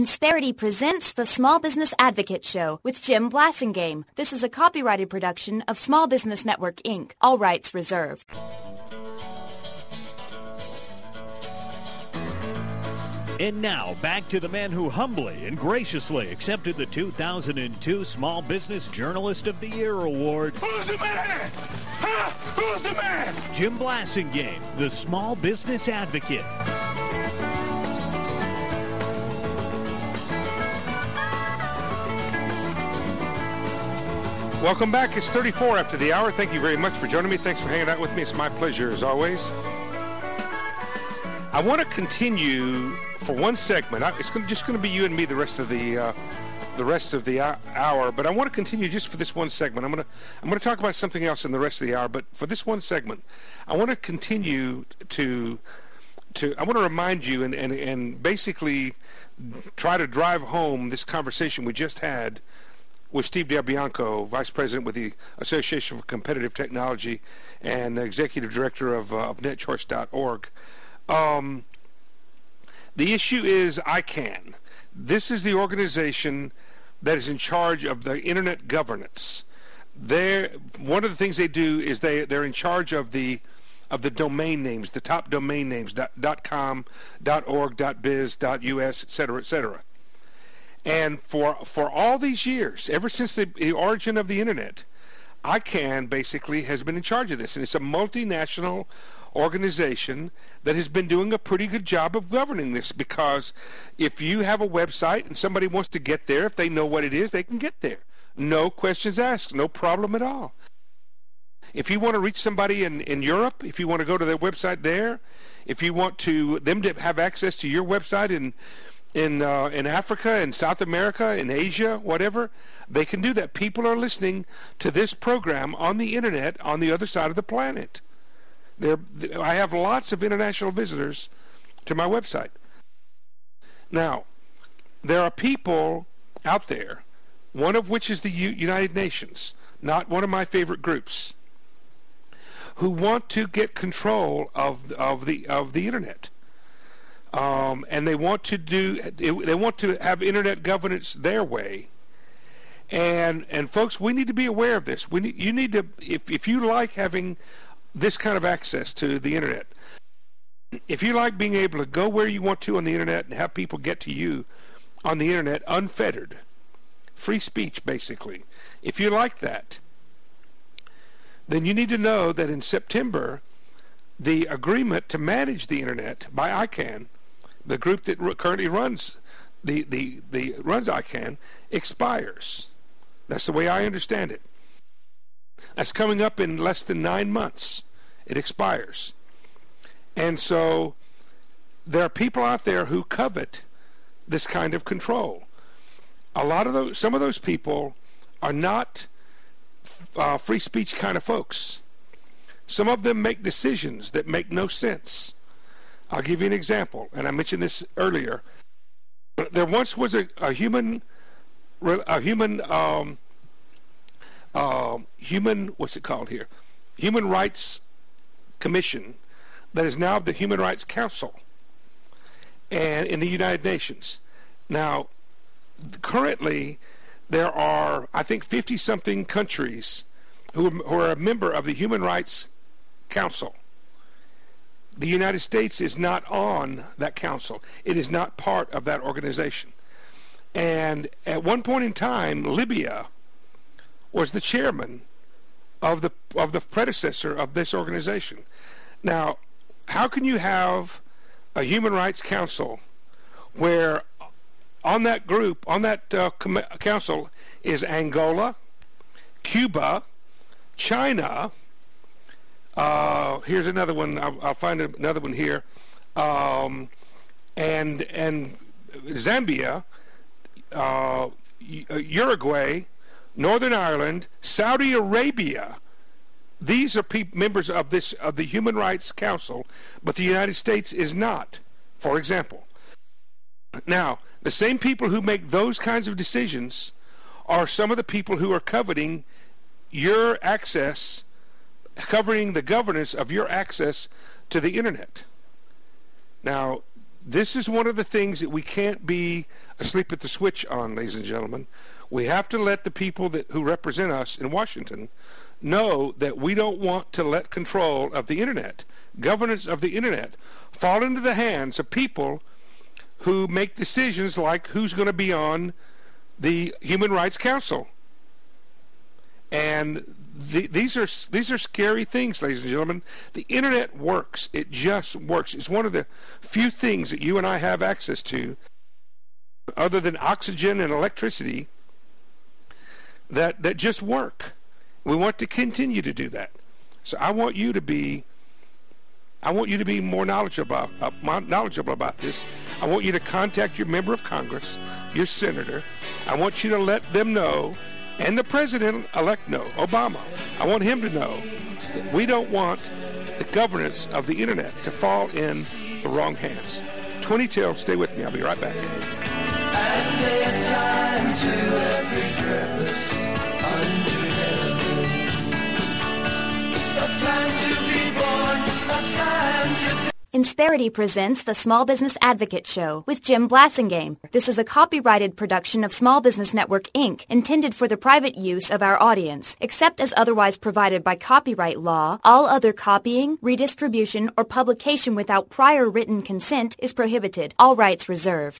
Insperity presents the Small Business Advocate Show with Jim Blasingame. This is a copyrighted production of Small Business Network, Inc. All rights reserved. And now, back to the man who humbly and graciously accepted the 2002 Small Business Journalist of the Year Award. Who's the man? Huh? Who's the man? Jim Blasingame, the Small Business Advocate. Welcome back. It's 34 after the hour. Thank you very much for joining me. Thanks for hanging out with me. It's my pleasure, as always. I want to continue for one segment. It's just going to be you and me the rest of the hour. But I want to continue just for this one segment. I'm going to talk about something else in the rest of the hour. But for this one segment, I want to continue to I want to remind you and basically try to drive home this conversation we just had with Steve DelBianco, Vice President with the Association for Competitive Technology and Executive Director of NetChoice.org. The issue is ICANN. This is the organization that is in charge of the Internet governance. One of the things they do is they're in charge of the domain names, the top domain names, .com, .org, .biz, .us, etc., etc. And for all these years, ever since the origin of the Internet, ICANN basically has been in charge of this. And it's a multinational organization that has been doing a pretty good job of governing this, because if you have a website and somebody wants to get there, if they know what it is, they can get there. No questions asked, no problem at all. If you want to reach somebody in Europe, if you want to go to their website there, if you want them to have access to your website in Africa, in South America, in Asia, whatever, they can do that. People are listening to this program on the Internet on the other side of the planet. I have lots of international visitors to my website. Now, there are people out there, one of which is the United Nations, not one of my favorite groups, who want to get control of the Internet. And they want to have Internet governance their way. And folks, we need to be aware of this. You need to, if you like having this kind of access to the Internet, if you like being able to go where you want to on the Internet and have people get to you on the Internet unfettered, free speech basically, if you like that, then you need to know that in September, the agreement to manage the Internet by ICANN, the group that currently runs runs ICANN, expires. That's the way I understand it. That's coming up in less than 9 months. It expires. And so there are people out there who covet this kind of control. Some of those people are not free speech kind of folks. Some of them make decisions that make no sense. I'll give you an example, and I mentioned this earlier. There once was a human what's it called here? Human Rights Commission that is now the Human Rights Council and in the United Nations. Now, currently there are, I think, 50-something countries who are a member of the Human Rights Council. The United States is not on that council. It is not part of that organization. And at one point in time, Libya was the chairman of the predecessor of this organization. Now, how can you have a Human Rights Council where on that group, on that council is Angola, Cuba, China, here's another one, I'll find another one here, and Zambia, Uruguay, Northern Ireland, Saudi Arabia. These are members of the Human Rights Council, but the United States is not, for example. Now, the same people who make those kinds of decisions are some of the people who are coveting your access, covering the governance of your access to the Internet. Now, this is one of the things that we can't be asleep at the switch on, ladies and gentlemen. We have to let the people who represent us in Washington know that we don't want to let control of the internet, governance of the internet, fall into the hands of people who make decisions like who's going to be on the Human Rights Council. And these are scary things, ladies and gentlemen. The internet works. It just works. It's one of the few things that you and I have access to, other than oxygen and electricity, that just work. We want to continue to do that. So I want you to be more knowledgeable about this. I want you to contact your member of Congress, your senator. I want you to let them know, and the president-elect know, Obama. I want him to know that we don't want the governance of the internet to fall in the wrong hands. 20 till, stay with me. I'll be right back. And lay a time to every purpose under heaven. A time to be born, a time to... Insperity presents the Small Business Advocate Show with Jim Blasingame. This is a copyrighted production of Small Business Network, Inc., intended for the private use of our audience. Except as otherwise provided by copyright law, all other copying, redistribution, or publication without prior written consent is prohibited. All rights reserved.